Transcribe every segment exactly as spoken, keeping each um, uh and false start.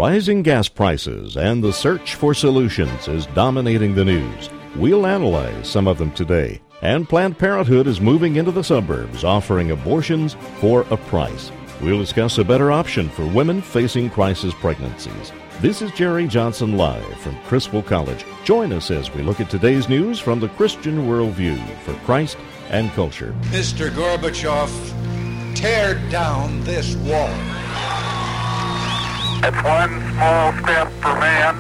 Rising gas prices and the search for solutions is dominating the news. We'll analyze some of them today. And Planned Parenthood is moving into the suburbs, offering abortions for a price. We'll discuss a better option for women facing crisis pregnancies. This is Jerry Johnson Live from Criswell College. Join us as we look at today's news from the Christian worldview for Christ and culture. Mister Gorbachev, tear down this wall. It's one small step for man,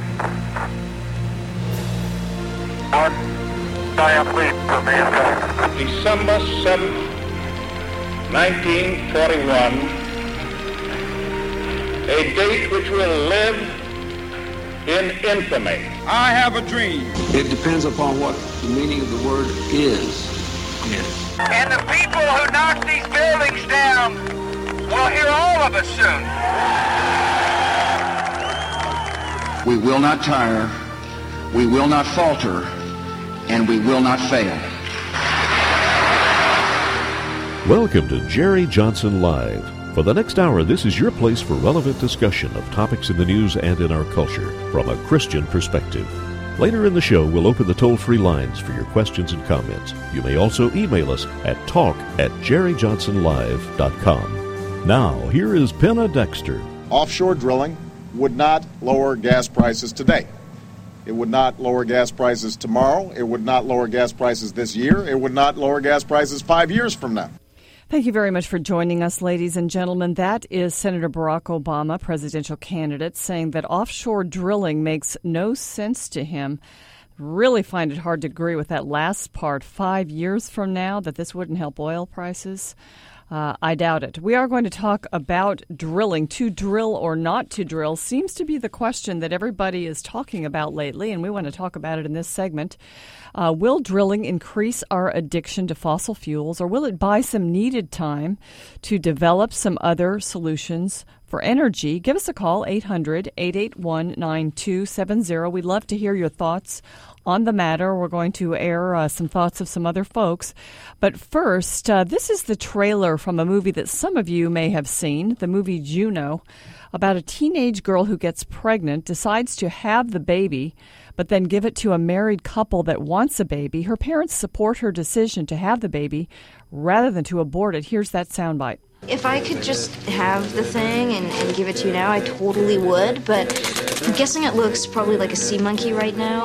one giant leap for mankind. December seventh, nineteen forty-one, a date which will live in infamy. I have a dream. It depends upon what the meaning of the word is. Yes. And the people who knock these buildings down will hear all of us soon. We will not tire, we will not falter, and we will not fail. Welcome to Jerry Johnson Live. For the next hour, this is your place for relevant discussion of topics in the news and in our culture from a Christian perspective. Later in the show, we'll open the toll-free lines for your questions and comments. You may also email us at talk at jerry johnson live dot com. Now, here is Penna Dexter. Offshore drilling would not lower gas prices today. It would not lower gas prices tomorrow. It would not lower gas prices this year. It would not lower gas prices five years from now. Thank you very much for joining us, ladies and gentlemen. That is Senator Barack Obama, presidential candidate, saying that offshore drilling makes no sense to him. Really find it hard to agree with that last part. Five years from now, that this wouldn't help oil prices. Uh, I doubt it. We are going to talk about drilling. To drill or not to drill seems to be the question that everybody is talking about lately, and we want to talk about it in this segment. Uh, will drilling increase our addiction to fossil fuels, or will it buy some needed time to develop some other solutions for energy? Give us a call, eight hundred, eight eight one, nine two seven zero. We'd love to hear your thoughts on the matter. We're going to air uh, some thoughts of some other folks. But first, uh, this is the trailer from a movie that some of you may have seen, the movie Juno, about a teenage girl who gets pregnant, decides to have the baby, but then give it to a married couple that wants a baby. Her parents support her decision to have the baby rather than to abort it. Here's that soundbite. If I could just have the thing and, and give it to you now, I totally would, but I'm guessing it looks probably like a sea monkey right now.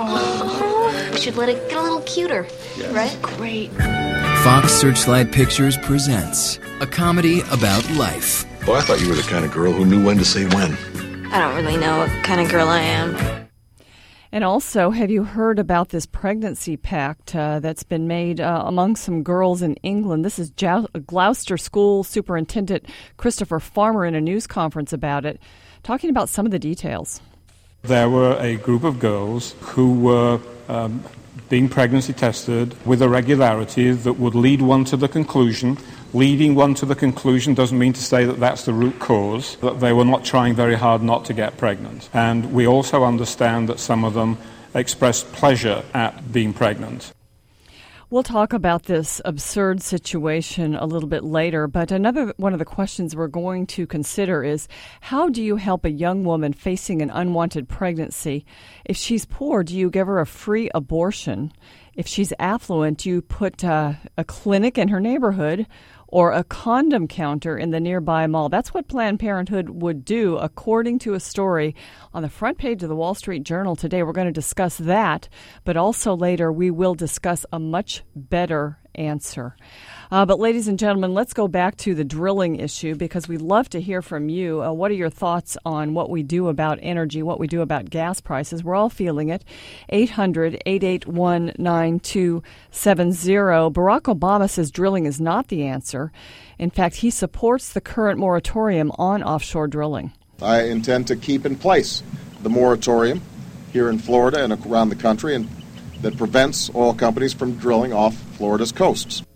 Oh, we should let it get a little cuter, yes. Right? Great. Fox Searchlight Pictures presents a comedy about life. Well, I thought you were the kind of girl who knew when to say when. I don't really know what kind of girl I am. And also, have you heard about this pregnancy pact uh, that's been made uh, among some girls in England? This is Jou- Gloucester School Superintendent Christopher Farmer in a news conference about it, talking about some of the details. There were a group of girls who were um, being pregnancy tested with a regularity that would lead one to the conclusion. Leading one to the conclusion doesn't mean to say that that's the root cause, that they were not trying very hard not to get pregnant. And we also understand that some of them expressed pleasure at being pregnant. We'll talk about this absurd situation a little bit later, but another one of the questions we're going to consider is, how do you help a young woman facing an unwanted pregnancy? If she's poor, do you give her a free abortion? If she's affluent, do you put uh, a clinic in her neighborhood or a condom counter in the nearby mall? That's what Planned Parenthood would do, according to a story on the front page of the Wall Street Journal today. We're going to discuss that, but also later we will discuss a much better answer. Uh, but ladies and gentlemen, let's go back to the drilling issue, because we'd love to hear from you. Uh, what are your thoughts on what we do about energy, what we do about gas prices? We're all feeling it. eight hundred, eight eight one, nine two seven zero. Barack Obama says drilling is not the answer. In fact, he supports the current moratorium on offshore drilling. I intend to keep in place the moratorium here in Florida and around the country, and that prevents oil companies from drilling off Florida's coasts.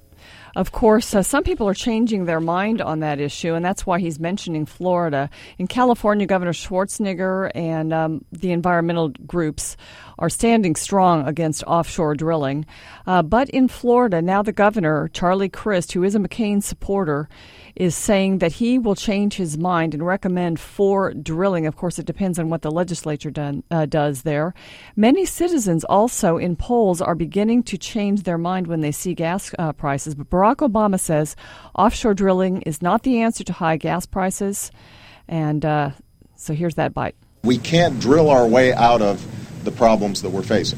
Of course, uh, some people are changing their mind on that issue, and that's why he's mentioning Florida. In California, Governor Schwarzenegger and um, the environmental groups are standing strong against offshore drilling. Uh, but in Florida, now the governor, Charlie Crist, who is a McCain supporter, is saying that he will change his mind and recommend for drilling. Of course, it depends on what the legislature done, uh, does there. Many citizens also in polls are beginning to change their mind when they see gas uh, prices. But Barack Obama says offshore drilling is not the answer to high gas prices. And uh, so here's that bite. We can't drill our way out of the problems that we're facing.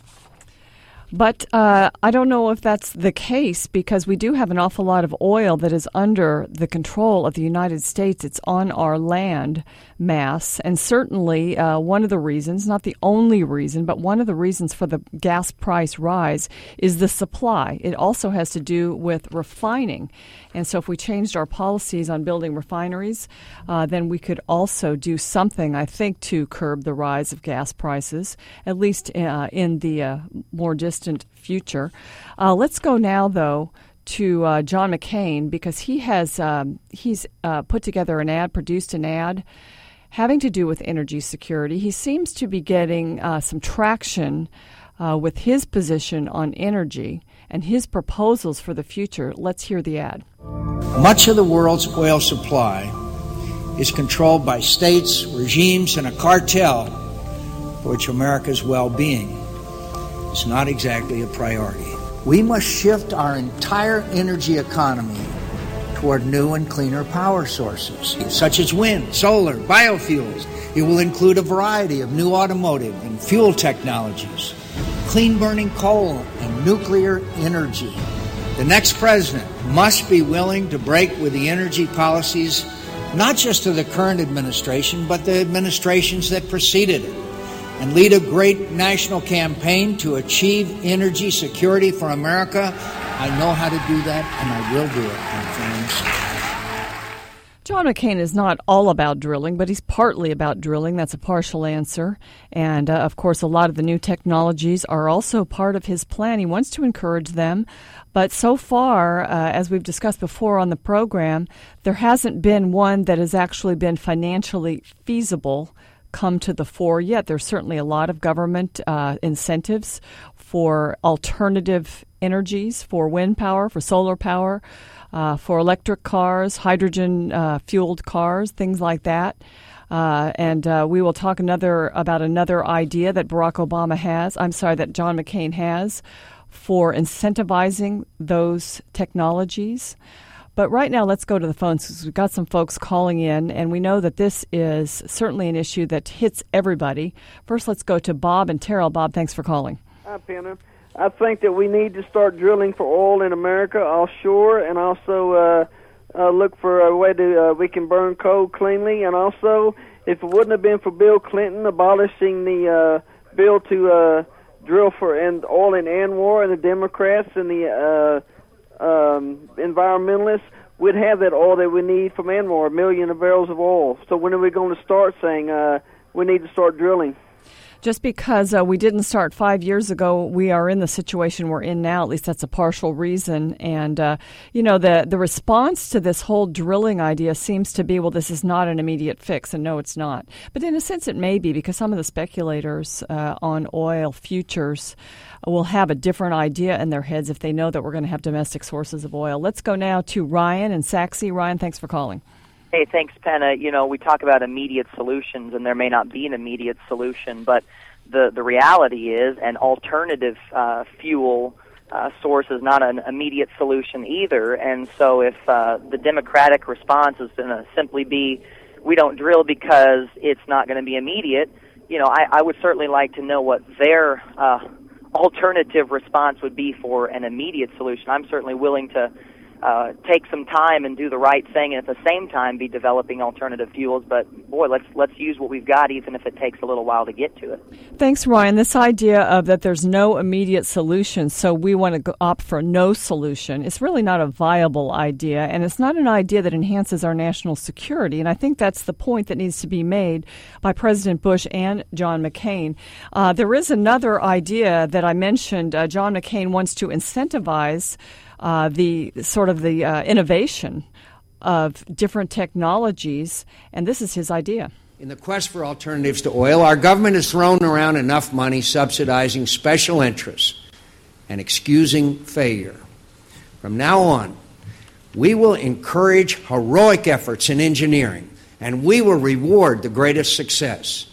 But uh, I don't know if that's the case, because we do have an awful lot of oil that is under the control of the United States. It's on our land mass. And certainly uh, one of the reasons, not the only reason, but one of the reasons for the gas price rise is the supply. It also has to do with refining. And so if we changed our policies on building refineries, uh, then we could also do something, I think, to curb the rise of gas prices, at least uh, in the uh, more distant future. Uh, let's go now, though, to uh, John McCain, because he has um, he's uh, put together an ad, produced an ad having to do with energy security. He seems to be getting uh, some traction uh, with his position on energy and his proposals for the future. Let's hear the ad. Much of the world's oil supply is controlled by states, regimes, and a cartel for which America's well-being is not exactly a priority. We must shift our entire energy economy toward new and cleaner power sources, such as wind, solar, biofuels. It will include a variety of new automotive and fuel technologies, clean-burning coal and nuclear energy. The next president must be willing to break with the energy policies, not just of the current administration, but the administrations that preceded it, and lead a great national campaign to achieve energy security for America. I know how to do that, and I will do it, my friends. John McCain is not all about drilling, but he's partly about drilling. That's a partial answer. And, uh, of course, a lot of the new technologies are also part of his plan. He wants to encourage them. But so far, uh, as we've discussed before on the program, there hasn't been one that has actually been financially feasible come to the fore yet. There's certainly a lot of government uh, incentives for alternative energies, for wind power, for solar power, uh, for electric cars, hydrogen-fueled uh, cars, things like that. Uh, and uh, we will talk another about another idea that Barack Obama has, I'm sorry, that John McCain has for incentivizing those technologies. But right now, let's go to the phones, because we've got some folks calling in, and we know that this is certainly an issue that hits everybody. First, let's go to Bob and Terrell. Bob, thanks for calling. Hi, Penna. I think that we need to start drilling for oil in America offshore, and also uh, uh, look for a way to uh, we can burn coal cleanly. And also, if it wouldn't have been for Bill Clinton abolishing the uh, bill to uh, drill for and oil in ANWR and the Democrats and the uh, Um, environmentalists, we'd have that oil that we need from ANWR, a million of barrels of oil. So when are we going to start saying uh, we need to start drilling? Just because uh, we didn't start five years ago, we are in the situation we're in now. At least that's a partial reason. And, uh, you know, the, the response to this whole drilling idea seems to be, well, this is not an immediate fix. And no, it's not. But in a sense, it may be, because some of the speculators uh, on oil futures will have a different idea in their heads if they know that we're going to have domestic sources of oil. Let's go now to Ryan in Saxe. Ryan, thanks for calling. Hey, thanks, Penna. You know, we talk about immediate solutions, and there may not be an immediate solution, but the, the reality is an alternative uh, fuel uh, source is not an immediate solution either. And so if uh, the Democratic response is going to simply be, we don't drill because it's not going to be immediate, you know, I, I would certainly like to know what their uh, alternative response would be for an immediate solution. I'm certainly willing to Uh, take some time and do the right thing, and at the same time be developing alternative fuels. But boy, let's let's use what we've got, even if it takes a little while to get to it. Thanks, Ryan. This idea of that there's no immediate solution, so we want to go opt for no solution, it's really not a viable idea, and it's not an idea that enhances our national security. And I think that's the point that needs to be made by President Bush and John McCain. Uh, there is another idea that I mentioned. Uh, John McCain wants to incentivize uh, the sort of the uh, innovation of different technologies, and this is his idea. In the quest for alternatives to oil, our government has thrown around enough money subsidizing special interests and excusing failure. From now on, we will encourage heroic efforts in engineering, and we will reward the greatest success.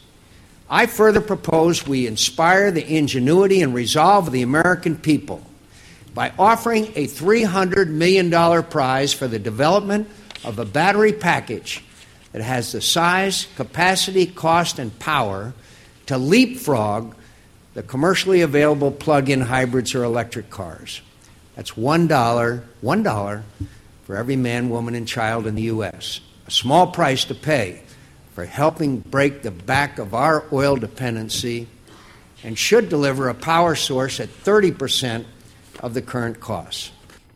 I further propose we inspire the ingenuity and resolve of the American people by offering a three hundred million dollars prize for the development of a battery package that has the size, capacity, cost, and power to leapfrog the commercially available plug-in hybrids or electric cars. That's one dollar, one dollar for every man, woman, and child in the U S. A small price to pay for helping break the back of our oil dependency, and should deliver a power source at thirty percent of the current costs.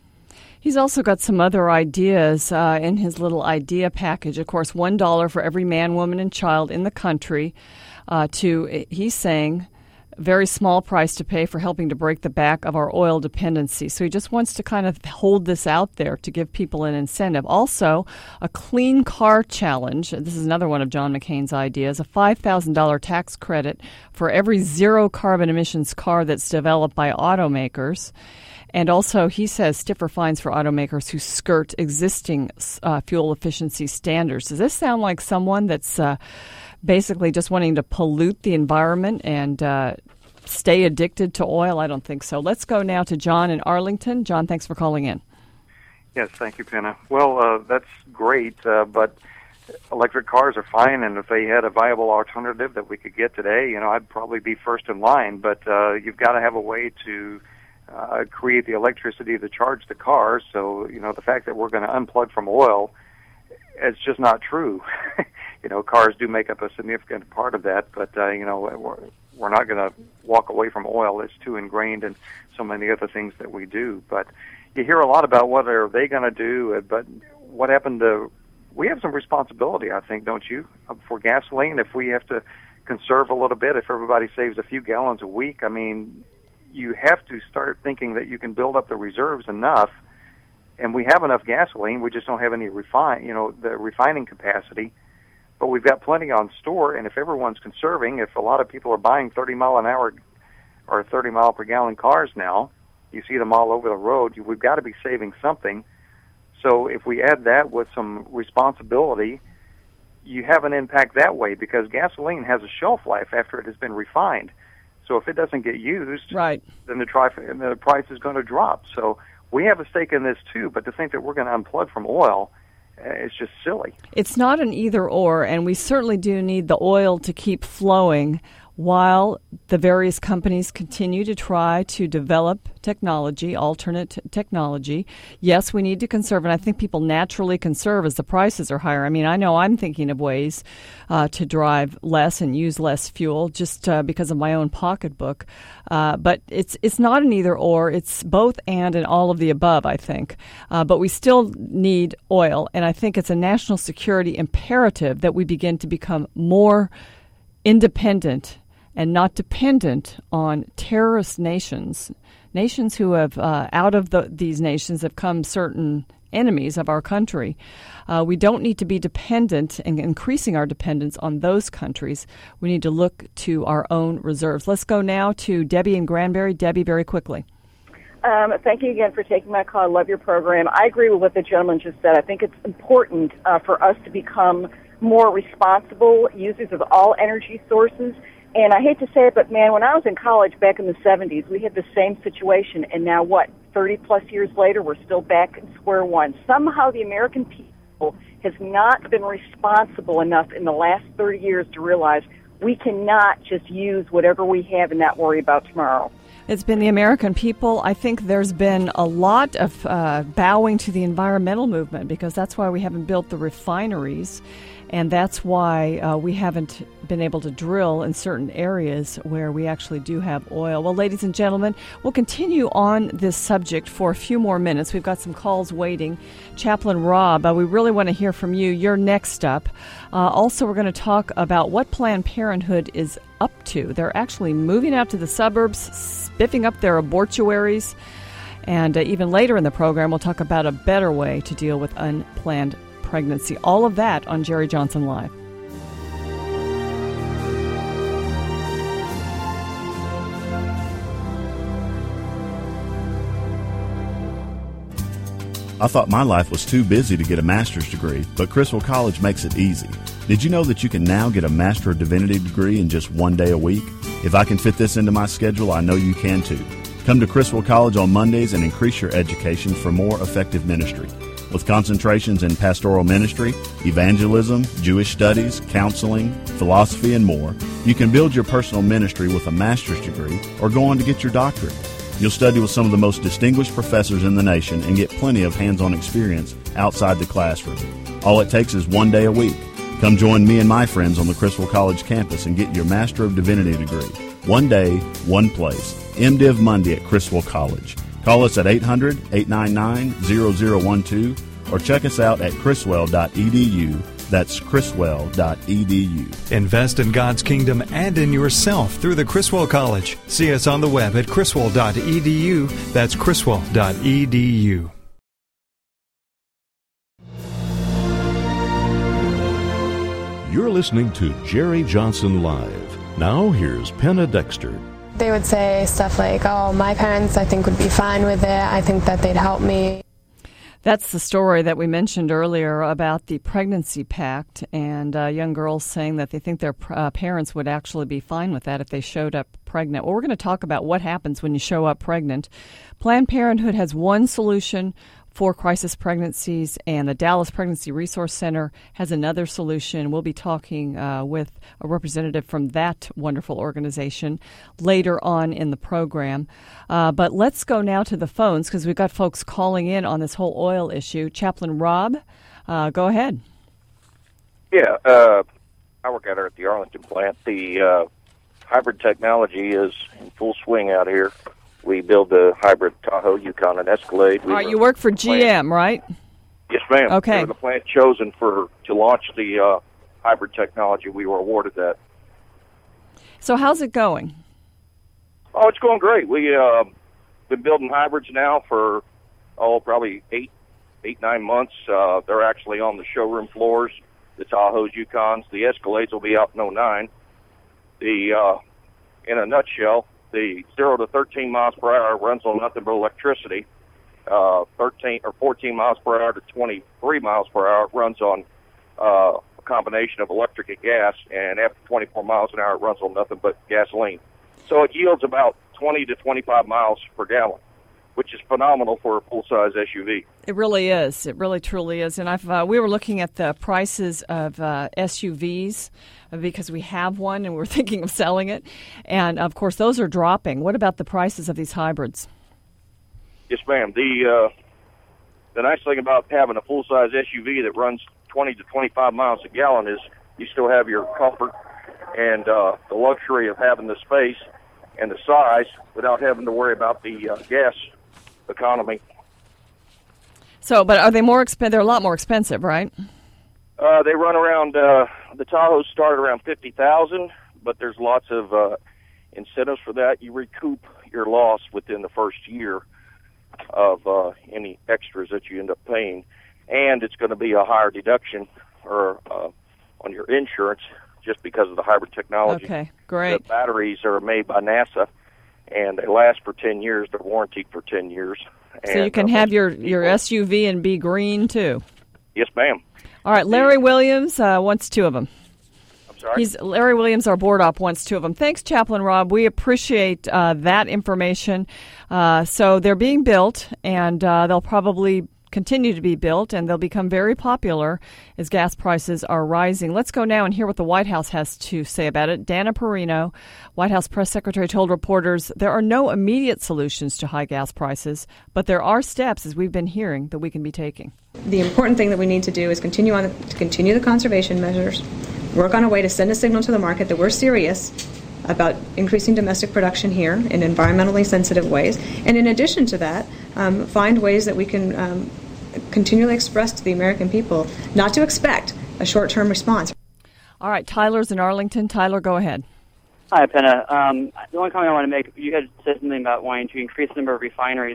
He's also got some other ideas uh, in his little idea package. Of course, one dollar for every man, woman, and child in the country. Uh, to he's saying, a very small price to pay for helping to break the back of our oil dependency. So he just wants to kind of hold this out there to give people an incentive. Also, a clean car challenge. This is another one of John McCain's ideas. A five thousand dollars tax credit for every zero carbon emissions car that's developed by automakers. And also, he says stiffer fines for automakers who skirt existing uh, fuel efficiency standards. Does this sound like someone that's uh, basically just wanting to pollute the environment and uh, stay addicted to oil? I don't think so. Let's go now to John in Arlington. John, thanks for calling in. Yes, thank you, Penna. Well, uh, that's great, uh, but electric cars are fine, and if they had a viable alternative that we could get today, you know, I'd probably be first in line. But uh, you've got to have a way to Uh, create the electricity to charge the cars. So, you know, the fact that we're going to unplug from oil, it's just not true. You know, cars do make up a significant part of that, but, uh, you know, we're, we're not going to walk away from oil. It's too ingrained in so many other things that we do. But you hear a lot about what are they going to do, but what happened to, we have some responsibility, I think, don't you, for gasoline? If we have to conserve a little bit, if everybody saves a few gallons a week, I mean, you have to start thinking that you can build up the reserves enough, and we have enough gasoline. We just don't have any refine, you know, the refining capacity. But we've got plenty on store, and if everyone's conserving, if a lot of people are buying thirty mile an hour or thirty mile per gallon cars now, you see them all over the road. We've got to be saving something. So if we add that with some responsibility, you have an impact that way, because gasoline has a shelf life after it has been refined. So if it doesn't get used, right, then the, tri- the price is going to drop. So we have a stake in this too, but to think that we're going to unplug from oil, uh, it's just silly. It's not an either or, and we certainly do need the oil to keep flowing while the various companies continue to try to develop technology, alternate t- technology. Yes, we need to conserve, and I think people naturally conserve as the prices are higher. I mean, I know I'm thinking of ways uh, to drive less and use less fuel just uh, because of my own pocketbook. Uh, but it's it's not an either or. It's both and and all of the above, I think. Uh, but we still need oil, and I think it's a national security imperative that we begin to become more independent and not dependent on terrorist nations, nations who have, uh, out of the, these nations have come certain enemies of our country. Uh, we don't need to be dependent and increasing our dependence on those countries. We need to look to our own reserves. Let's go now to Debbie in Granbury. Debbie, very quickly. Um, thank you again for taking my call. I love your program. I agree with what the gentleman just said. I think it's important uh, for us to become more responsible users of all energy sources. And I hate to say it, but man, when I was in college back in the seventies, we had the same situation. And now what, thirty plus years later, we're still back at square one. Somehow the American people has not been responsible enough in the last thirty years to realize we cannot just use whatever we have and not worry about tomorrow. It's been the American people. I think there's been a lot of uh, bowing to the environmental movement, because that's why we haven't built the refineries. And that's why uh, we haven't been able to drill in certain areas where we actually do have oil. Well, ladies and gentlemen, we'll continue on this subject for a few more minutes. We've got some calls waiting. Chaplain Rob, uh, we really want to hear from you. You're next up. Uh, also, we're going to talk about what Planned Parenthood is up to. They're actually moving out to the suburbs, spiffing up their abortuaries. And uh, even later in the program, we'll talk about a better way to deal with unplanned pregnancy. All of that on Jerry Johnson Live. I thought my life was too busy to get a master's degree, but Criswell College makes it easy. Did you know that you can now get a Master of Divinity degree in just one day a week? If I can fit this into my schedule, I know you can too. Come to Criswell College on Mondays and increase your education for more effective ministry. With concentrations in pastoral ministry, evangelism, Jewish studies, counseling, philosophy, and more, you can build your personal ministry with a master's degree or go on to get your doctorate. You'll study with some of the most distinguished professors in the nation and get plenty of hands-on experience outside the classroom. All it takes is one day a week. Come join me and my friends on the Criswell College campus and get your Master of Divinity degree. One day, one place. MDiv Monday at Criswell College. Call us at eight hundred, eight nine nine, zero zero one two or check us out at criswell dot e d u. That's criswell dot e d u. Invest in God's kingdom and in yourself through the Criswell College. See us on the web at criswell dot e d u. That's criswell dot e d u. You're listening to Jerry Johnson Live. Now here's Penna Dexter. They would say stuff like, oh, my parents, I think, would be fine with it. I think that they'd help me. That's the story that we mentioned earlier about the pregnancy pact and uh, young girls saying that they think their uh, parents would actually be fine with that if they showed up pregnant. Well, we're going to talk about what happens when you show up pregnant. Planned Parenthood has one solution for crisis pregnancies, and the Dallas Pregnancy Resource Center has another solution. We'll be talking uh, with a representative from that wonderful organization later on in the program. Uh, but let's go now to the phones because we've got folks calling in on this whole oil issue. Chaplain Rob, uh, go ahead. Yeah, uh, I work out here at the Arlington plant. The uh, hybrid technology is in full swing out here. We build the hybrid Tahoe, Yukon, and Escalade. We All right, you work for G M, right? Yes, ma'am. Okay. We were the plant chosen for to launch the uh, hybrid technology. We were awarded that. So how's it going? Oh, it's going great. We've uh, been building hybrids now for, oh, probably eight, eight, nine months. Uh, they're actually on the showroom floors, the Tahoes, Yukons. The Escalades will be out in oh nine. The, uh, in a nutshell, the zero to thirteen miles per hour runs on nothing but electricity. Uh, thirteen or fourteen miles per hour to twenty-three miles per hour runs on uh, a combination of electric and gas. And after twenty-four miles an hour, it runs on nothing but gasoline. So it yields about twenty to twenty-five miles per gallon, which is phenomenal for a full-size S U V. It really is. It really, truly is. And I've uh, we were looking at the prices of uh, S U Vs because we have one and we're thinking of selling it. And, of course, those are dropping. What about the prices of these hybrids? Yes, ma'am. The, uh, the nice thing about having a full-size S U V that runs twenty to twenty-five miles a gallon is you still have your comfort and uh, the luxury of having the space and the size without having to worry about the uh, gas economy. So, but are they more expen- They're a lot more expensive, right? Uh, they run around, uh, the Tahoes start around fifty thousand dollars, but there's lots of uh, incentives for that. You recoup your loss within the first year of uh, any extras that you end up paying, and it's going to be a higher deduction or uh, on your insurance just because of the hybrid technology. Okay, great. The batteries are made by NASA, and they last for ten years. They're warranted for ten years. So and, you can uh, have your, your S U V and be green, too. Yes, ma'am. All right, Larry Williams uh, wants two of them. I'm sorry? He's Larry Williams, our board op, wants two of them. Thanks, Chaplain Rob. We appreciate uh, that information. Uh, so they're being built, and uh, they'll probably continue to be built, and they'll become very popular as gas prices are rising. Let's go now and hear what the White House has to say about it. Dana Perino, White House press secretary, told reporters there are no immediate solutions to high gas prices, but there are steps, as we've been hearing, that we can be taking. The important thing that we need to do is continue on the, to continue the conservation measures, work on a way to send a signal to the market that we're serious about increasing domestic production here in environmentally sensitive ways, and in addition to that, um, find ways that we can um, continually express to the American people not to expect a short-term response. All right, Tyler's in Arlington. Tyler, go ahead. Hi, Penna. Um, the only comment I want to make, you had said something about wanting to increase the number of refineries.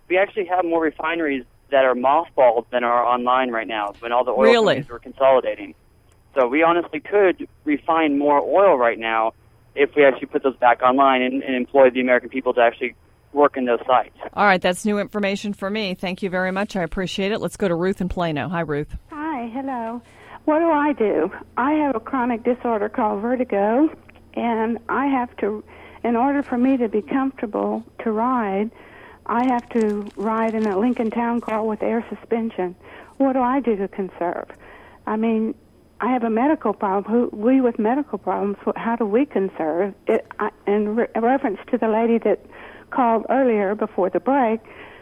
we actually have more refineries that are mothballed than are online right now when all the oil Really? companies were consolidating. So we honestly could refine more oil right now if we actually put those back online and, and employ the American people to actually work in those sites. All right, that's new information for me. Thank you very much. I appreciate it. Let's go to Ruth in Plano. Hi, Ruth. Hi, hello. What do I do? I have a chronic disorder called vertigo, and I have to, in order for me to be comfortable to ride, I have to ride in a Lincoln Town Car with air suspension. What do I do to conserve? I mean, I have a medical problem. Who, we with medical problems, how do we conserve? It, I, in re- reference to the lady that called earlier before the break,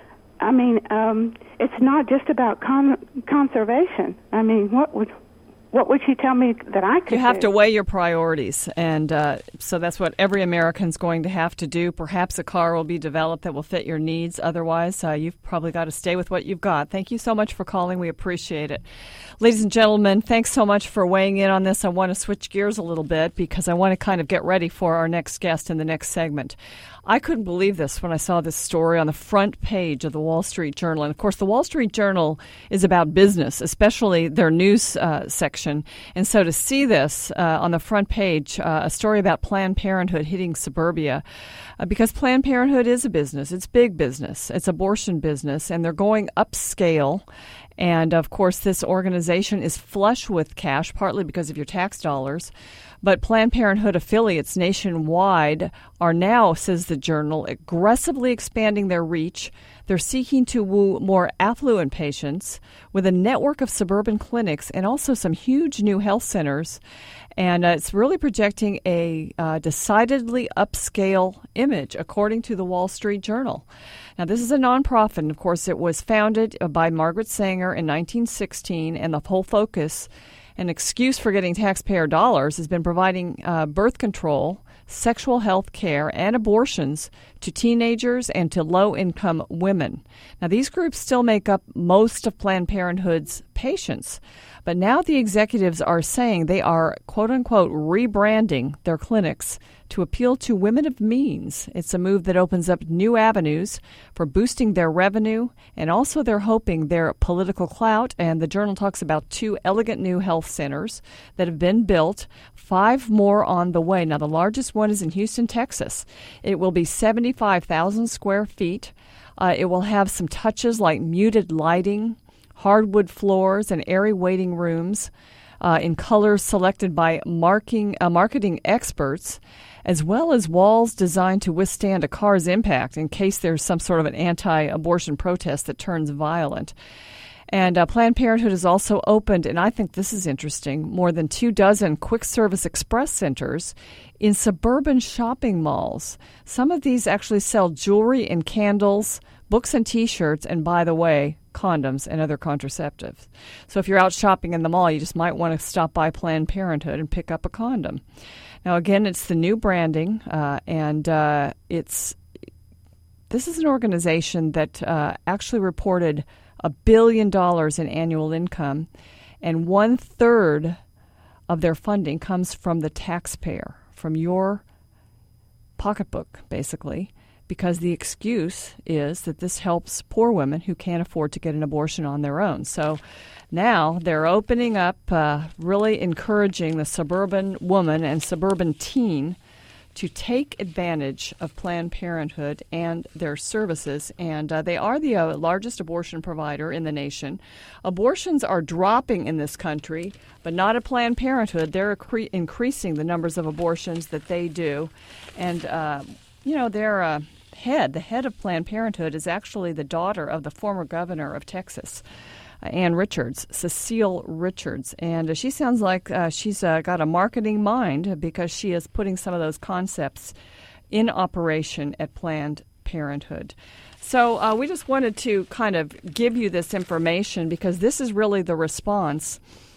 I mean, um, it's not just about con- conservation. I mean, what would what would she tell me that I could You have do? to weigh your priorities, and uh, so that's what every American's going to have to do. Perhaps a car will be developed that will fit your needs. Otherwise, uh, you've probably got to stay with what you've got. Thank you so much for calling. We appreciate it. Ladies and gentlemen, thanks so much for weighing in on this. I want to switch gears a little bit because I want to kind of get ready for our next guest in the next segment. I couldn't believe this when I saw this story on the front page of the Wall Street Journal. And, of course, the Wall Street Journal is about business, especially their news uh, section. And so to see this uh, on the front page, uh, a story about Planned Parenthood hitting suburbia, uh, because Planned Parenthood is a business. It's big business. It's abortion business, and they're going upscale. And, of course, this organization is flush with cash, partly because of your tax dollars. But Planned Parenthood affiliates nationwide are now, says the Journal, aggressively expanding their reach. They're seeking to woo more affluent patients with a network of suburban clinics and also some huge new health centers. And uh, it's really projecting a uh, decidedly upscale image, according to the Wall Street Journal. Now, this is a nonprofit, and of course, it was founded by Margaret Sanger in nineteen sixteen, and the whole focus, an excuse for getting taxpayer dollars, has been providing uh, birth control, sexual health care, and abortions to teenagers and to low-income women. Now, these groups still make up most of Planned Parenthood's patients, but now the executives are saying they are, quote-unquote, rebranding their clinics to appeal to women of means. It's a move that opens up new avenues for boosting their revenue, and also they're hoping their political clout. And the Journal talks about two elegant new health centers that have been built, five more on the way. Now, the largest one is in Houston, Texas. It will be seventy-five thousand square feet. Uh, it will have some touches like muted lighting, hardwood floors, and airy waiting rooms uh, in colors selected by marking, uh, marketing experts, as well as walls designed to withstand a car's impact in case there's some sort of an anti-abortion protest that turns violent. And uh, Planned Parenthood has also opened, and I think this is interesting, more than two dozen quick-service express centers in suburban shopping malls. Some of these actually sell jewelry and candles, books and T-shirts, and, by the way, condoms and other contraceptives. So if you're out shopping in the mall, you just might want to stop by Planned Parenthood and pick up a condom. Now, again, it's the new branding, uh, and uh, it's this is an organization that uh, actually reported a billion dollars in annual income, and one-third of their funding comes from the taxpayer, from your pocketbook, basically, because the excuse is that this helps poor women who can't afford to get an abortion on their own. So now they're opening up, uh, really encouraging the suburban woman and suburban teen to take advantage of Planned Parenthood and their services. And uh, they are the uh, largest abortion provider in the nation. Abortions are dropping in this country, but not at Planned Parenthood. They're accre- increasing the numbers of abortions that they do. And, uh, you know, their uh, head, the head of Planned Parenthood, is actually the daughter of the former governor of Texas, Ann Richards, Cecile Richards. And uh, she sounds like uh, she's uh, got a marketing mind because she is putting some of those concepts in operation at Planned Parenthood. So uh, we just wanted to kind of give you this information because this is really the response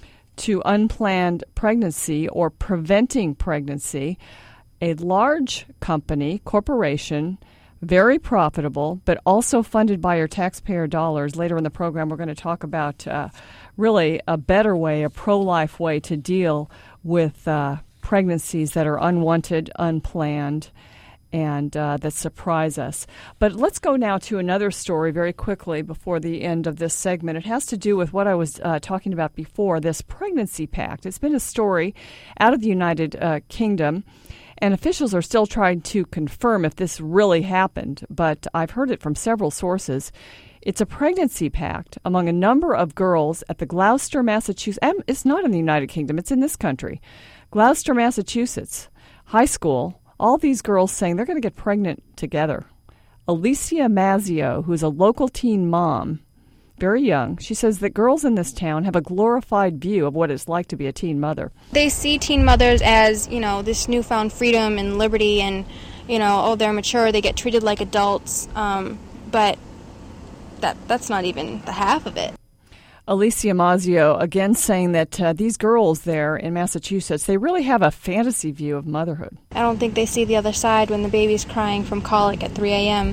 to unplanned pregnancy or preventing pregnancy. A large company, corporation, very profitable, but also funded by your taxpayer dollars. Later in the program, we're going to talk about uh, really a better way, a pro-life way to deal with uh, pregnancies that are unwanted, unplanned, and uh, that surprise us. But let's go now to another story very quickly before the end of this segment. It has to do with what I was uh, talking about before, this pregnancy pact. It's been a story out of the United uh, Kingdom, and officials are still trying to confirm if this really happened, but I've heard it from several sources. It's a pregnancy pact among a number of girls at the Gloucester, Massachusetts. And it's not in the United Kingdom, it's in this country. Gloucester, Massachusetts, high school. All these girls saying they're going to get pregnant together. Alicia Mazzio, who's a local teen mom, very young, she says that girls in this town have a glorified view of what it's like to be a teen mother. They see teen mothers as, you know, this newfound freedom and liberty and, you know, oh, they're mature, they get treated like adults, um, but that that's not even the half of it. Alicia Mazzio, again, saying that uh, these girls there in Massachusetts, they really have a fantasy view of motherhood. I don't think they see the other side when the baby's crying from colic at three a.m.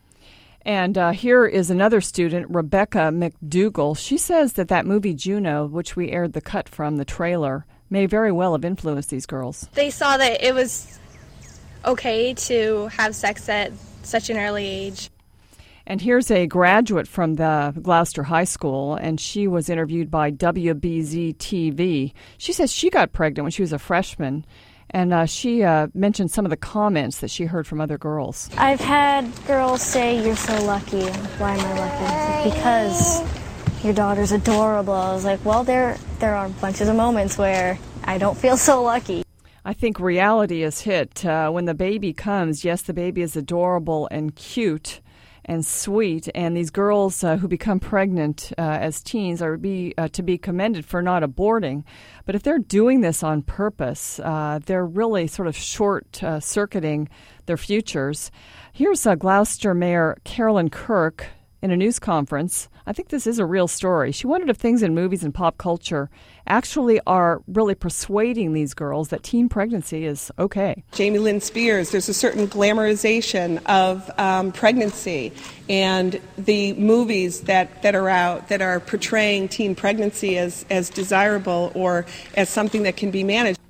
And uh, here is another student, Rebecca McDougall. She says that that movie Juno, which we aired the cut from, the trailer, may very well have influenced these girls. They saw that it was okay to have sex at such an early age. And here's a graduate from the Gloucester High School, and she was interviewed by W B Z T V. She says she got pregnant when she was a freshman, and uh, she uh, mentioned some of the comments that she heard from other girls. I've had girls say, "You're so lucky." Why am I lucky? Because your daughter's adorable. I was like, well, there, there are bunches of moments where I don't feel so lucky. I think reality is hit. Uh, when the baby comes, yes, the baby is adorable and cute and sweet, and these girls uh, who become pregnant uh, as teens are be uh, to be commended for not aborting. But if they're doing this on purpose, uh, they're really sort of short-circuiting uh, their futures. Here's uh, Gloucester Mayor Carolyn Kirk in a news conference. I think this is a real story. She wondered if things in movies and pop culture actually are really persuading these girls that teen pregnancy is okay. Jamie Lynn Spears, there's a certain glamorization of um, pregnancy, and the movies that, that are out that are portraying teen pregnancy as, as desirable or as something that can be managed.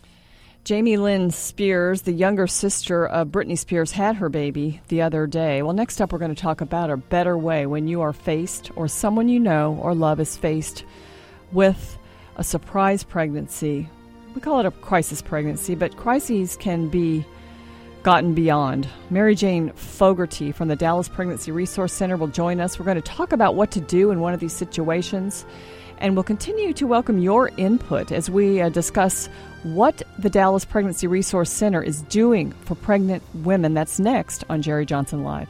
Jamie Lynn Spears, the younger sister of Britney Spears, had her baby the other day. Well, next up we're going to talk about a better way when you are faced, or someone you know or love is faced with a surprise pregnancy. We call it a crisis pregnancy, but crises can be gotten beyond. Mary Jane Fogarty from the Dallas Pregnancy Resource Center will join us. We're going to talk about what to do in one of these situations, and we'll continue to welcome your input as we uh, discuss what the Dallas Pregnancy Resource Center is doing for pregnant women. That's next on Jerry Johnson Live.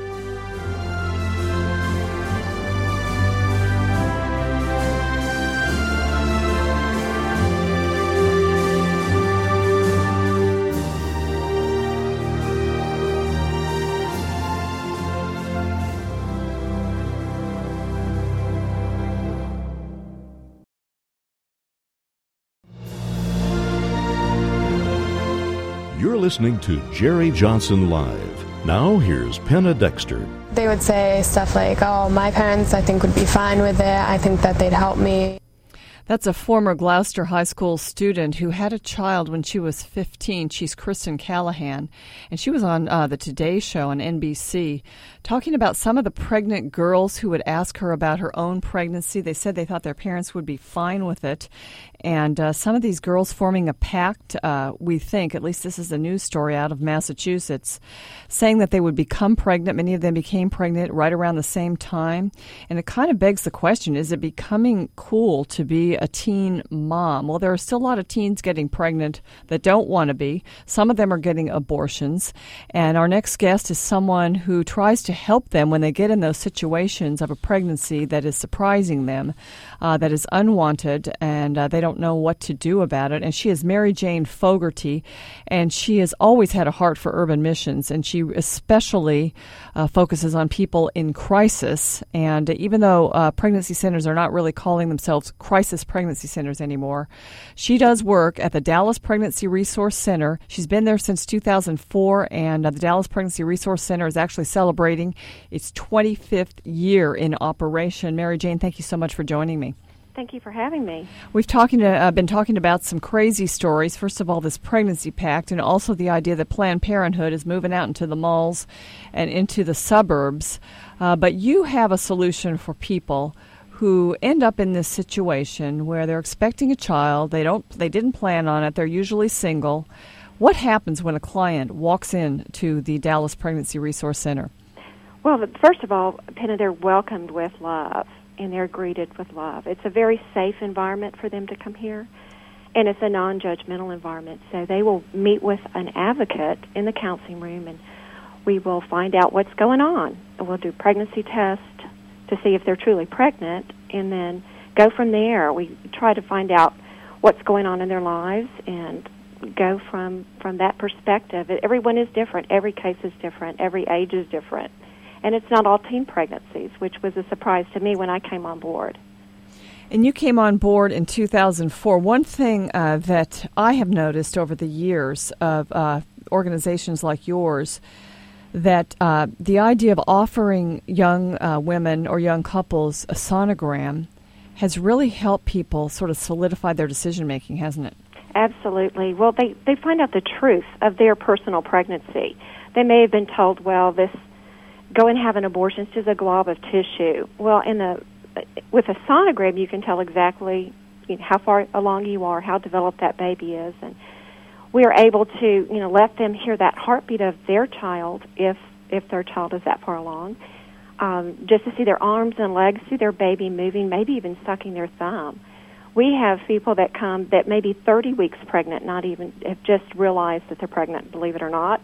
You're listening to Jerry Johnson Live. Now here's Penna Dexter. They would say stuff like, oh, my parents, I think, would be fine with it. I think that they'd help me. That's a former Gloucester High School student who had a child when she was fifteen. She's Kristen Callahan, and she was on uh, the Today Show on N B C talking about some of the pregnant girls who would ask her about her own pregnancy. They said they thought their parents would be fine with it. And uh, some of these girls forming a pact, uh, we think, at least this is a news story out of Massachusetts, saying that they would become pregnant. Many of them became pregnant right around the same time. And it kind of begs the question, is it becoming cool to be a teen mom? Well, there are still a lot of teens getting pregnant that don't want to be. Some of them are getting abortions. And our next guest is someone who tries to help them when they get in those situations of a pregnancy that is surprising them, uh, that is unwanted, and uh, they don't know what to do about it. And she is Mary Jane Fogarty, and she has always had a heart for urban missions, and she especially uh, focuses on people in crisis. And even though uh, pregnancy centers are not really calling themselves crisis pregnancy centers anymore, she does work at the Dallas Pregnancy Resource Center. She's been there since two thousand four, and uh, the Dallas Pregnancy Resource Center is actually celebrating its twenty-fifth year in operation. Mary Jane, thank you so much for joining me. Thank you for having me. We've talking to, uh, been talking about some crazy stories. First of all, this pregnancy pact, and also the idea that Planned Parenthood is moving out into the malls and into the suburbs. Uh, but you have a solution for people who end up in this situation where they're expecting a child. They don't. They didn't plan on it. They're usually single. What happens when a client walks in to the Dallas Pregnancy Resource Center? Well, first of all, Penna, they're welcomed with love, and they're greeted with love. It's a very safe environment for them to come here, and it's a non-judgmental environment. So they will meet with an advocate in the counseling room, and we will find out what's going on. We'll do pregnancy tests to see if they're truly pregnant, and then go from there. We try to find out what's going on in their lives and go from, from that perspective. Everyone is different. Every case is different. Every age is different. And it's not all teen pregnancies, which was a surprise to me when I came on board. And you came on board in two thousand four. One thing uh, that I have noticed over the years of uh, organizations like yours, that uh, the idea of offering young uh, women or young couples a sonogram has really helped people sort of solidify their decision-making, hasn't it? Absolutely. Well, they, they find out the truth of their personal pregnancy. They may have been told, well, this go and have an abortion, it's just a glob of tissue. Well, in the with a sonogram, you can tell exactly you know, how far along you are, how developed that baby is, and we are able to you know let them hear that heartbeat of their child if if their child is that far along, um, just to see their arms and legs, see their baby moving, maybe even sucking their thumb. We have people that come that may be thirty weeks pregnant, not even have just realized that they're pregnant, believe it or not.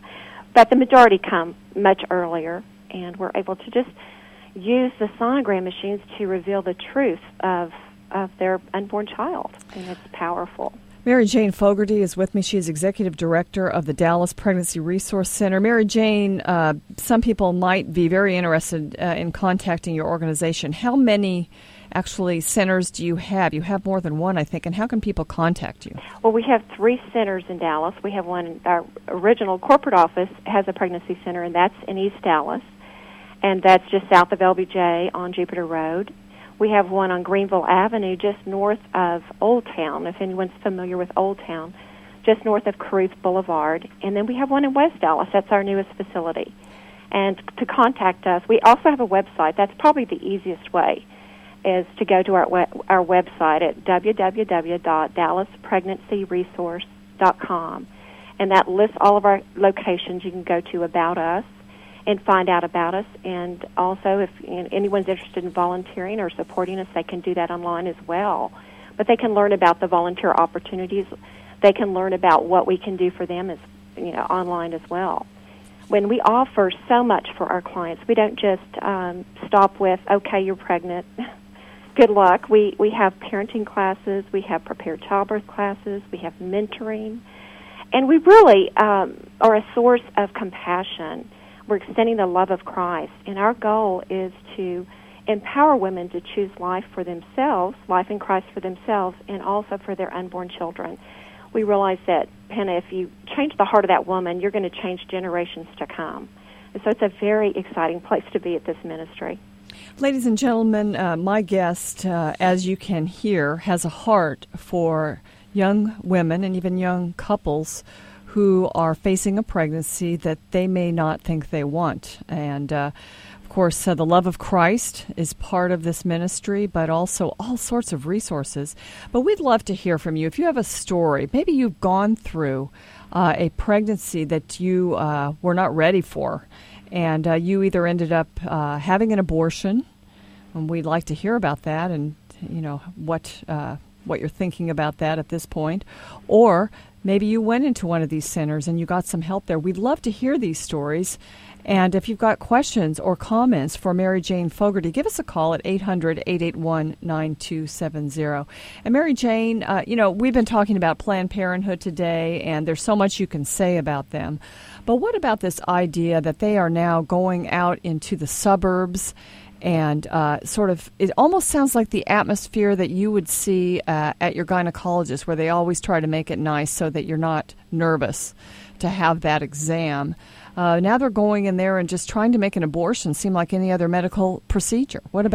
But the majority come much earlier, and we're able to just use the sonogram machines to reveal the truth of of their unborn child, and it's powerful. Mary Jane Fogarty is with me. She's Executive Director of the Dallas Pregnancy Resource Center. Mary Jane, uh, some people might be very interested uh, in contacting your organization. How many actually centers do you have? You have more than one, I think, and how can people contact you? Well, we have three centers in Dallas. We have one, our original corporate office has a pregnancy center, and that's in East Dallas, and that's just south of L B J on Jupiter Road. We have one on Greenville Avenue, just north of Old Town, if anyone's familiar with Old Town, just north of Caruth Boulevard. And then we have one in West Dallas. That's our newest facility. And to contact us, we also have a website. That's probably the easiest way, is to go to our we- our website at w w w dot dallas pregnancy resource dot com. And that lists all of our locations. You can go to About Us and find out about us. And also, if you know, anyone's interested in volunteering or supporting us, they can do that online as well. But they can learn about the volunteer opportunities. They can learn about what we can do for them as you know online as well. When we offer so much for our clients, we don't just um, stop with, okay, you're pregnant, good luck. We, we have parenting classes, we have prepared childbirth classes, we have mentoring, and we really um, are a source of compassion. We're extending the love of Christ, and our goal is to empower women to choose life for themselves, life in Christ for themselves, and also for their unborn children. We realize that, Penna, if you change the heart of that woman, you're going to change generations to come. And so it's a very exciting place to be at this ministry. Ladies and gentlemen, uh, my guest, uh, as you can hear, has a heart for young women and even young couples who are facing a pregnancy that they may not think they want. And, uh, of course, uh, the love of Christ is part of this ministry, but also all sorts of resources. But we'd love to hear from you. If you have a story, maybe you've gone through uh, a pregnancy that you uh, were not ready for, and uh, you either ended up uh, having an abortion, and we'd like to hear about that and, you know, what uh, what you're thinking about that at this point, or maybe you went into one of these centers and you got some help there. We'd love to hear these stories. And if you've got questions or comments for Mary Jane Fogarty, give us a call at eight hundred, eight eight one, nine two seven zero. And Mary Jane, uh, you know, we've been talking about Planned Parenthood today, and there's so much you can say about them. But what about this idea that they are now going out into the suburbs and uh, sort of, it almost sounds like the atmosphere that you would see uh, at your gynecologist, where they always try to make it nice so that you're not nervous to have that exam. Uh, now they're going in there and just trying to make an abortion seem like any other medical procedure. What about it?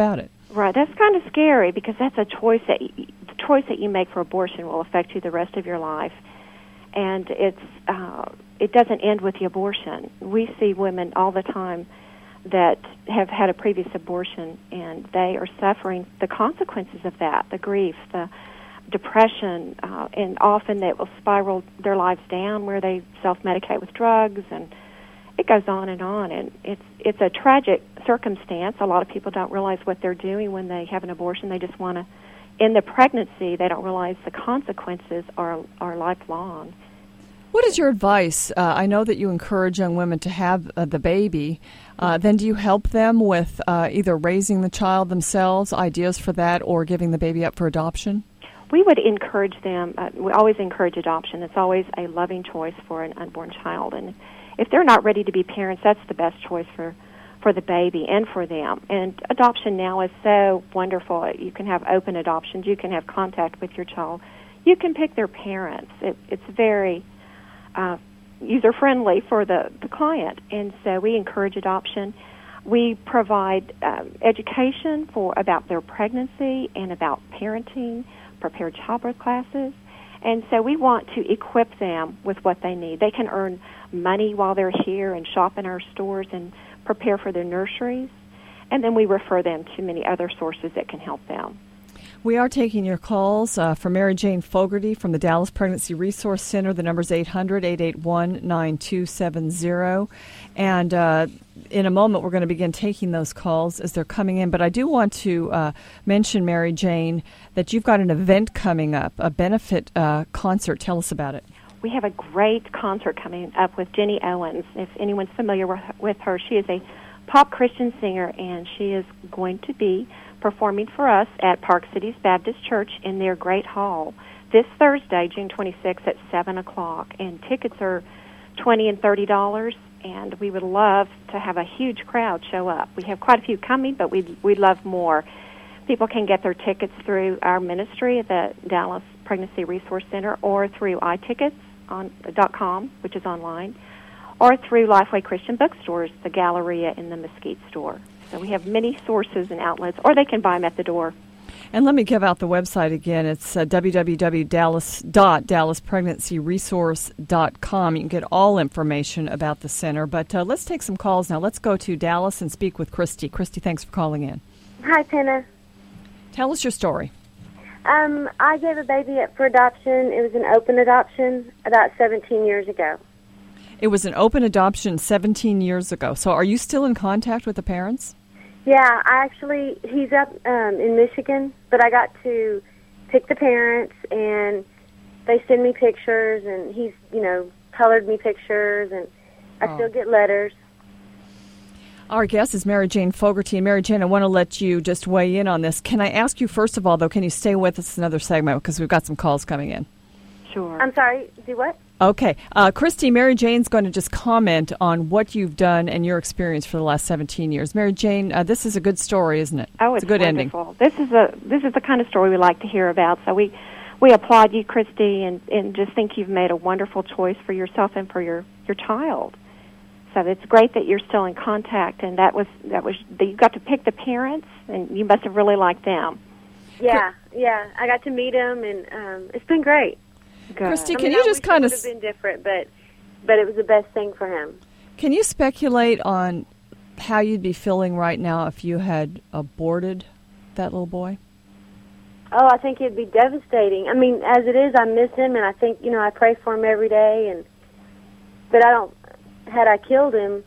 Right, that's kind of scary because that's a choice that you, the choice that you make for abortion will affect you the rest of your life, and it's uh, it doesn't end with the abortion. We see women all the time that have had a previous abortion, and they are suffering the consequences of that, the grief, the depression, uh, and often they will spiral their lives down where they self-medicate with drugs, and it goes on and on, and it's it's a tragic circumstance. A lot of people don't realize what they're doing when they have an abortion. They just want to end the pregnancy. They don't realize the consequences are are lifelong. What is your advice? Uh, I know that you encourage young women to have uh, the baby. Uh, then do you help them with uh, either raising the child themselves, ideas for that, or giving the baby up for adoption? We would encourage them. Uh, we always encourage adoption. It's always a loving choice for an unborn child. And if they're not ready to be parents, that's the best choice for, for the baby and for them. And adoption now is so wonderful. You can have open adoptions. You can have contact with your child. You can pick their parents. It, it's very uh, user-friendly for the, the client. And so we encourage adoption. We provide um, education for about their pregnancy and about parenting, prepared childbirth classes. And so we want to equip them with what they need. They can earn money while they're here and shop in our stores and prepare for their nurseries. And then we refer them to many other sources that can help them. We are taking your calls uh, for Mary Jane Fogarty from the Dallas Pregnancy Resource Center. The number is eight hundred, eight eight one, nine two seven zero. And uh, in a moment, we're going to begin taking those calls as they're coming in. But I do want to uh, mention, Mary Jane, that you've got an event coming up, a benefit uh, concert. Tell us about it. We have a great concert coming up with Jenny Owens. If anyone's familiar with her, she is a pop Christian singer, and she is going to be performing for us at Park Cities Baptist Church in their Great Hall this Thursday, June twenty-sixth at seven o'clock. And tickets are twenty dollars and thirty dollars, and we would love to have a huge crowd show up. We have quite a few coming, but we'd, we'd love more. People can get their tickets through our ministry at the Dallas Pregnancy Resource Center or through i tickets dot com, which is online, or through Lifeway Christian Bookstores, the Galleria, and the Mesquite store. So we have many sources and outlets, or they can buy them at the door. And let me give out the website again. It's uh, w w w dot dallas pregnancy resource dot com. You can get all information about the center. But uh, let's take some calls now. Let's go to Dallas and speak with Christy. Christy, thanks for calling in. Hi, Penna. Tell us your story. Um, I gave a baby up for adoption. It was an open adoption about seventeen years ago. It was an open adoption seventeen years ago. So are you still in contact with the parents? Yeah, I actually, he's up um, in Michigan, but I got to pick the parents, and they send me pictures, and he's, you know, colored me pictures, and I oh. still get letters. Our guest is Mary Jane Fogarty. And Mary Jane, I want to let you just weigh in on this. Can I ask you, first of all, though, can you stay with us another segment because we've got some calls coming in? Sure. I'm sorry, do what? Okay. Uh, Christy, Mary Jane's going to just comment on what you've done and your experience for the last seventeen years. Mary Jane, uh, this is a good story, isn't it? Oh, it's, it's a good wonderful. ending. This is a this is the kind of story we like to hear about. So we, we applaud you, Christy, and, and just think you've made a wonderful choice for yourself and for your, your child. So it's great that you're still in contact, and that was that was that you got to pick the parents, and you must have really liked them. Yeah, yeah, I got to meet them, and um, it's been great. Good. Christy, I can mean, you I just wish kind it of would have been different, but but it was the best thing for him. Can you speculate on how you'd be feeling right now if you had aborted that little boy? Oh, I think it'd be devastating. I mean, as it is, I miss him, and I think, you know, I pray for him every day, and but I don't. Had I killed him,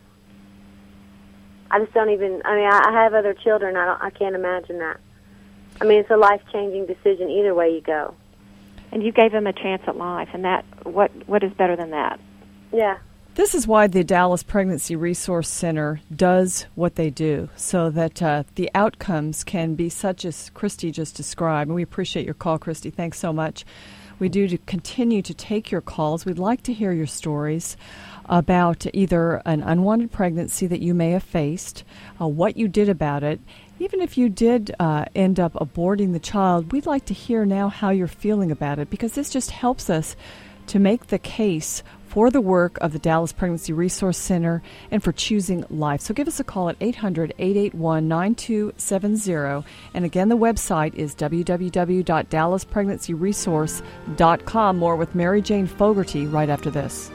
I just don't even. I mean, I, I have other children. I don't. I can't imagine that. I mean, it's a life-changing decision either way you go. And you gave him a chance at life, and that what what is better than that? Yeah. This is why the Dallas Pregnancy Resource Center does what they do, so that uh, the outcomes can be such as Christy just described. And we appreciate your call, Christy. Thanks so much. We do to continue to take your calls. We'd like to hear your stories about either an unwanted pregnancy that you may have faced, uh, what you did about it. Even if you did uh, end up aborting the child, we'd like to hear now how you're feeling about it, because this just helps us to make the case for the work of the Dallas Pregnancy Resource Center and for choosing life. So give us a call at eight hundred, eight eight one, nine two seven zero. And again, the website is w w w dot dallas pregnancy resource dot com. More with Mary Jane Fogarty right after this.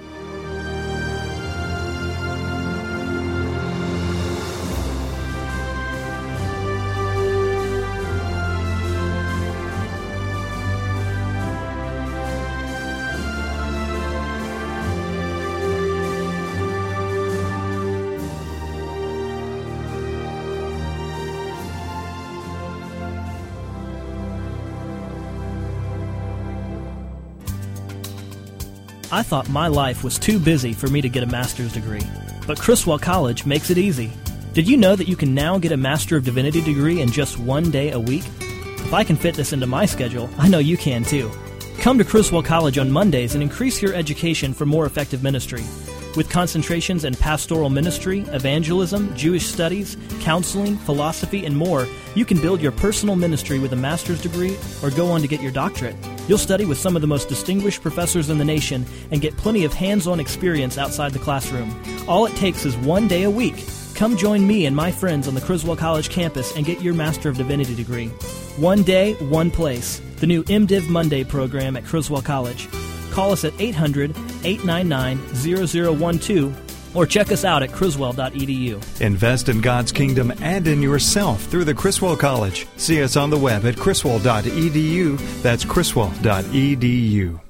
I thought my life was too busy for me to get a master's degree, but Criswell College makes it easy. Did you know that you can now get a Master of Divinity degree in just one day a week? If I can fit this into my schedule, I know you can too. Come to Criswell College on Mondays and increase your education for more effective ministry. With concentrations in pastoral ministry, evangelism, Jewish studies, counseling, philosophy, and more, you can build your personal ministry with a master's degree or go on to get your doctorate. You'll study with some of the most distinguished professors in the nation and get plenty of hands-on experience outside the classroom. All it takes is one day a week. Come join me and my friends on the Criswell College campus and get your Master of Divinity degree. One day, one place. The new MDiv Monday program at Criswell College. Call us at eight hundred, eight nine nine, zero zero one two or check us out at criswell dot e d u. Invest in God's kingdom and in yourself through the Criswell College. See us on the web at criswell dot e d u. That's criswell dot e d u.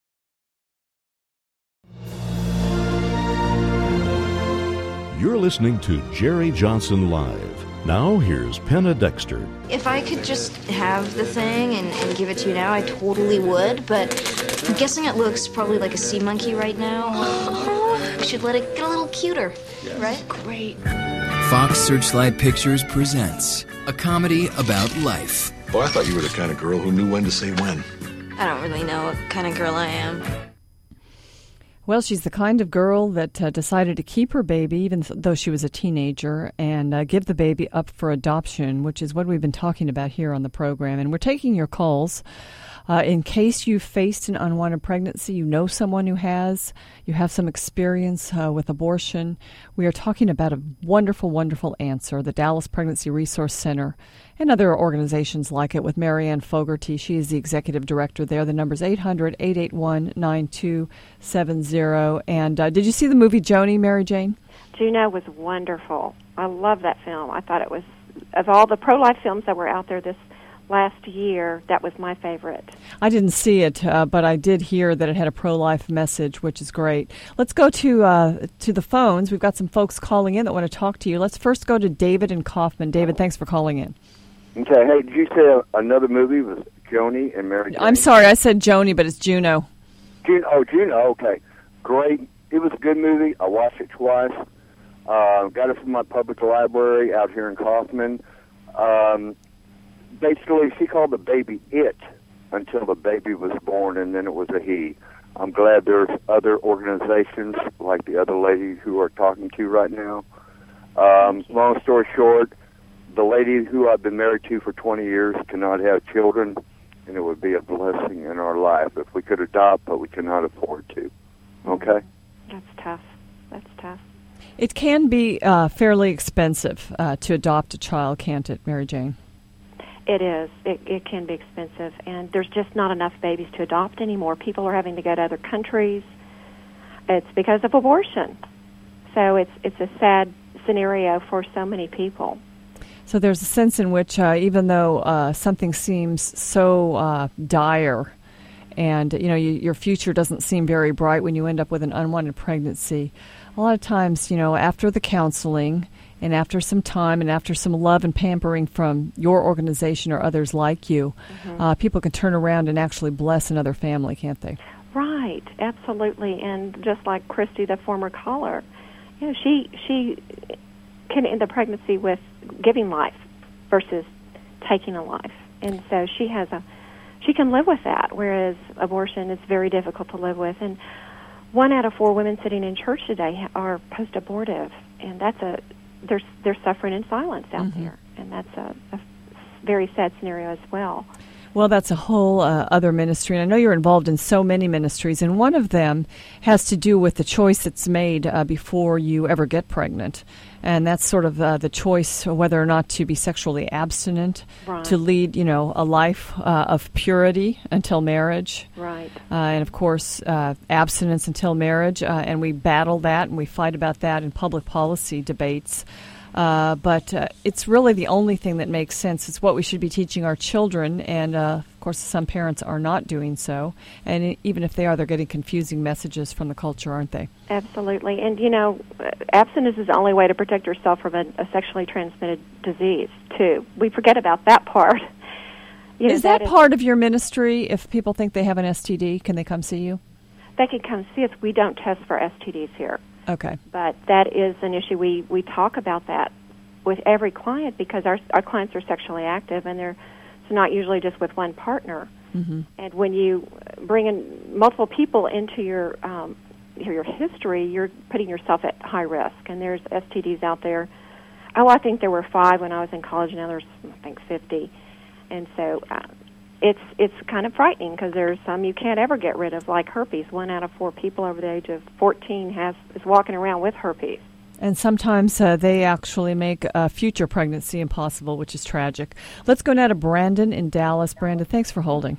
You're listening to Jerry Johnson Live. Now here's Penna Dexter. If I could just have the thing and, and give it to you now, I totally would, but I'm guessing it looks probably like a sea monkey right now. I should let it get a little cuter, right? Great. Fox Searchlight Pictures presents a comedy about life. Boy, I thought you were the kind of girl who knew when to say when. I don't really know what kind of girl I am. Well, she's the kind of girl that uh, decided to keep her baby, even though she was a teenager, and uh, give the baby up for adoption, which is what we've been talking about here on the program. And we're taking your calls. Uh, in case you faced an unwanted pregnancy, you know someone who has, you have some experience uh, with abortion, we are talking about a wonderful, wonderful answer, the Dallas Pregnancy Resource Center and other organizations like it with Marianne Fogarty. She is the executive director there. The number is eight hundred, eight eight one, nine two seven zero. And uh, did you see the movie Joni, Mary Jane? Juno was wonderful. I love that film. I thought it was, of all the pro-life films that were out there this last year, that was my favorite. I didn't see it, uh, but I did hear that it had a pro-life message, which is great. Let's go to uh, to the phones. We've got some folks calling in that want to talk to you. Let's first go to David in Kaufman. David, thanks for calling in. Okay, hey, did you say another movie was Joni and Mary Jane? I'm sorry, I said Joni, but it's Juno. Juno, oh, Juno, okay. Great. It was a good movie. I watched it twice. Uh, got it from my public library out here in Kaufman. Um, basically, she called the baby it until the baby was born, and then it was a he. I'm glad there's other organizations like the other lady who are talking to you right now. Um, long story short, the lady who I've been married to for twenty years cannot have children, and it would be a blessing in our life if we could adopt, but we cannot afford to. Okay? That's tough. That's tough. It can be uh, fairly expensive uh, to adopt a child, can't it, Mary Jane? It is. It, it can be expensive, and there's just not enough babies to adopt anymore. People are having to go to other countries. It's because of abortion. So it's it's a sad scenario for so many people. So there's a sense in which uh, even though uh, something seems so uh, dire and, you know, you, your future doesn't seem very bright when you end up with an unwanted pregnancy, a lot of times, you know, after the counseling and after some time and after some love and pampering from your organization or others like you, mm-hmm. uh, people can turn around and actually bless another family, can't they? Right, absolutely. And just like Christy, the former caller, you know, she she can end the pregnancy with giving life versus taking a life. And so she has a she can live with that, whereas abortion is very difficult to live with. And one out of four women sitting in church today are post-abortive, and that's a they're they're suffering in silence out mm-hmm. there, and that's a, a very sad scenario as well. Well, that's a whole uh, other ministry. And I know you're involved in so many ministries, and one of them has to do with the choice that's made uh, before you ever get pregnant. And that's sort of uh, the choice whether or not to be sexually abstinent, Right. to lead, you know, a life uh, of purity until marriage. Right. Uh, and, of course, uh, abstinence until marriage. Uh, and we battle that and we fight about that in public policy debates. Uh, but uh, it's really the only thing that makes sense. It's what we should be teaching our children, and uh, of course some parents are not doing so. And it, even if they are, they're getting confusing messages from the culture, aren't they? Absolutely. And, you know, abstinence is the only way to protect yourself from a, a sexually transmitted disease, too. We forget about that part. You know, is that, that is, part of your ministry? If people think they have an S T D, can they come see you? They can come see us. We don't test for S T Ds here. Okay. But that is an issue. We, we talk about that with every client because our our clients are sexually active, and they're it's not usually just with one partner. Mm-hmm. And when you bring in multiple people into your um, your history, you're putting yourself at high risk. And there's S T Ds out there. Oh, I think there were five when I was in college. Now there's, I think, fifty. And so uh, it's it's kind of frightening because there's some you can't ever get rid of, like herpes. One out of four people over the age of fourteen has is walking around with herpes. And sometimes uh, they actually make a future pregnancy impossible, which is tragic. Let's go now to Brandon in Dallas. Brandon, thanks for holding.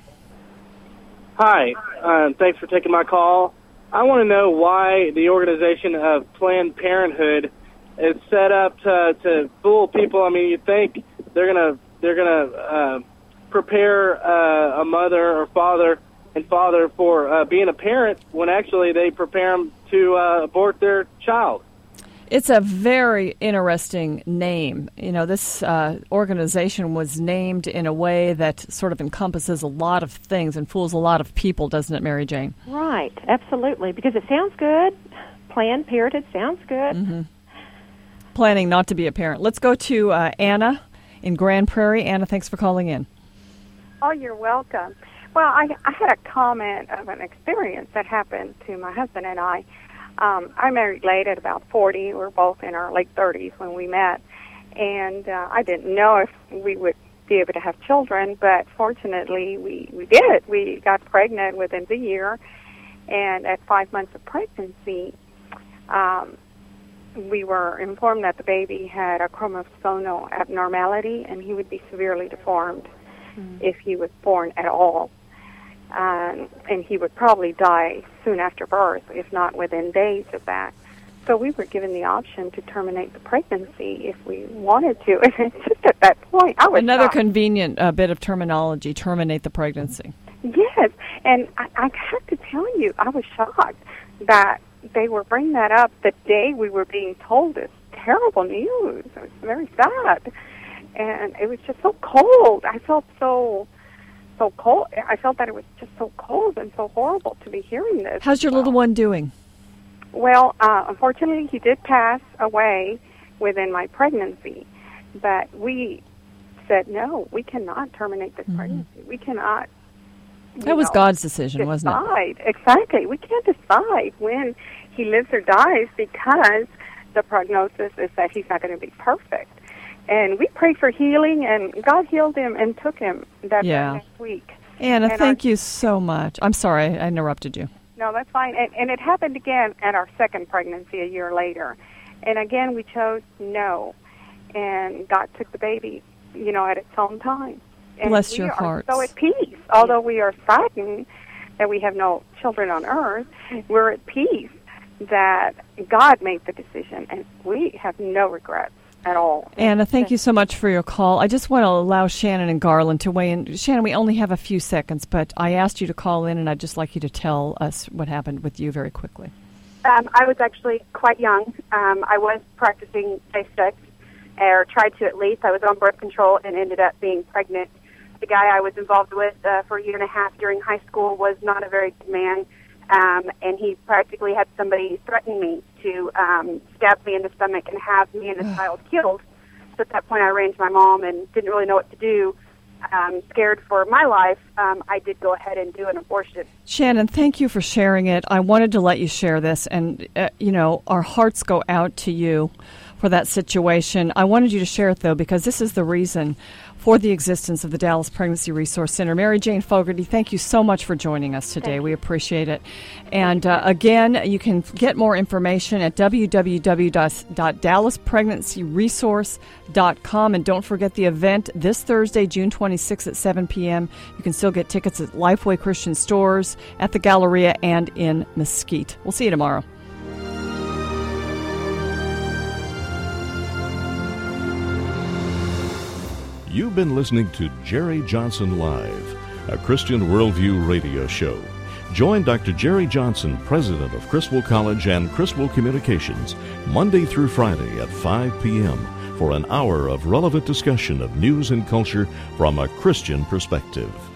Hi, uh, thanks for taking my call. I want to know why the organization of Planned Parenthood is set up to, to fool people. I mean, you think they're gonna they're gonna uh, prepare uh, a mother or father and father for uh, being a parent when actually they prepare them to uh, abort their child. It's a very interesting name. You know, this uh, organization was named in a way that sort of encompasses a lot of things and fools a lot of people, doesn't it, Mary Jane? Right, absolutely, because it sounds good. Planned Parenthood sounds good. Mm-hmm. Planning not to be a parent. Let's go to uh, Anna in Grand Prairie. Anna, thanks for calling in. Oh, you're welcome. Well, I, I had a comment of an experience that happened to my husband and I. Um, I married late at about forty. We were both in our late thirties when we met. And uh, I didn't know if we would be able to have children, but fortunately we, we did. We got pregnant within the year. And at five months of pregnancy, um, we were informed that the baby had a chromosomal abnormality and he would be severely deformed mm. if he was born at all. Um, and he would probably die soon after birth, if not within days of that. So we were given the option to terminate the pregnancy if we wanted to. And just at that point, I was Another shocked. convenient uh, bit of terminology, terminate the pregnancy. Yes, and I, I have to tell you, I was shocked that they were bringing that up the day we were being told this terrible news. It was very sad. And it was just so cold. I felt so... so cold. I felt that it was just so cold and so horrible to be hearing this. How's your little one doing? Well, uh, unfortunately, he did pass away within my pregnancy, but we said, no, we cannot terminate this mm-hmm. pregnancy. We cannot. That was know, God's decision, decide. wasn't it? Exactly. We can't decide when he lives or dies because the prognosis is that he's not going to be perfect. And we prayed for healing, and God healed him and took him that yeah. next week. Anna, and thank our, you so much. I'm sorry I interrupted you. No, that's fine. And, and it happened again at our second pregnancy a year later. And again, we chose no. And God took the baby, you know, at its own time. And Bless we your are hearts. so at peace. Although we are saddened that we have no children on earth, we're at peace that God made the decision, and we have no regrets at all. Anna, thank you so much for your call. I just want to allow Shannon and Garland to weigh in. Shannon, we only have a few seconds, but I asked you to call in, and I'd just like you to tell us what happened with you very quickly. Um, I was actually quite young. Um, I was practicing safe sex, or tried to at least. I was on birth control and ended up being pregnant. The guy I was involved with uh, for a year and a half during high school was not a very good man. Um, and he practically had somebody threaten me to um, stab me in the stomach and have me and the child killed. So at that point, I ran to my mom and didn't really know what to do. Um, scared for my life, um, I did go ahead and do an abortion. Shannon, thank you for sharing it. I wanted to let you share this, and, uh, you know, our hearts go out to you for that situation. I wanted you to share it, though, because this is the reason for the existence of the Dallas Pregnancy Resource Center. Mary Jane Fogarty, thank you so much for joining us today. We appreciate it. And uh, again, you can get more information at w w w dot dallas pregnancy resource dot com. And don't forget the event this Thursday, June twenty-sixth at seven p.m. You can still get tickets at Lifeway Christian Stores, at the Galleria, and in Mesquite. We'll see you tomorrow. You've been listening to Jerry Johnson Live, a Christian Worldview radio show. Join Doctor Jerry Johnson, president of Criswell College and Criswell Communications, Monday through Friday at five p.m. for an hour of relevant discussion of news and culture from a Christian perspective.